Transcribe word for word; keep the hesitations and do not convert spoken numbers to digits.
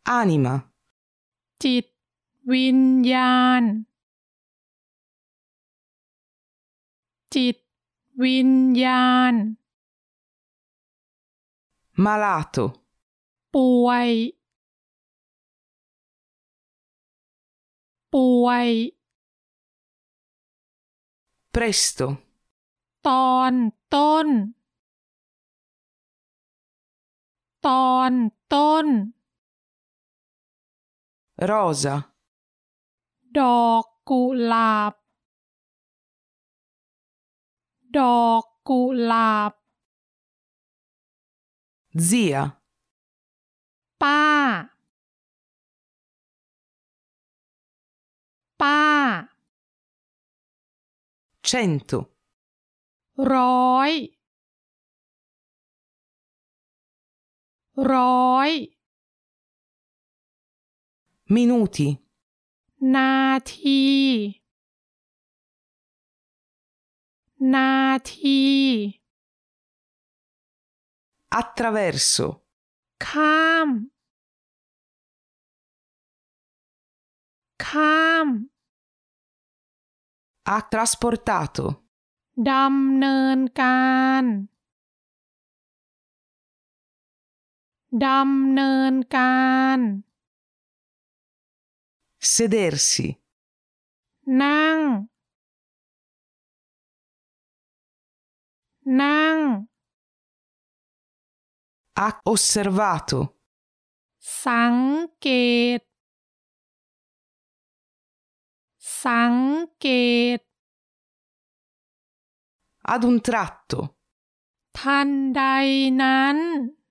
anima จิตวิญญาณจิตวิญญาณ malato ป่วยป่วย presto ตอนต้นตอนต้น rosa ดอกกุหลาบดอกกุหลาบ zia ป้าป้า cento ร้อยร้อย minuti นาทีนาที attraverso ข้ามข้าม ha trasportato ดำเนินการดำเนินการ sedersi นั่งนั่ง ha osservato สังเกตสังเกต ad un tratto ทันใดนั้น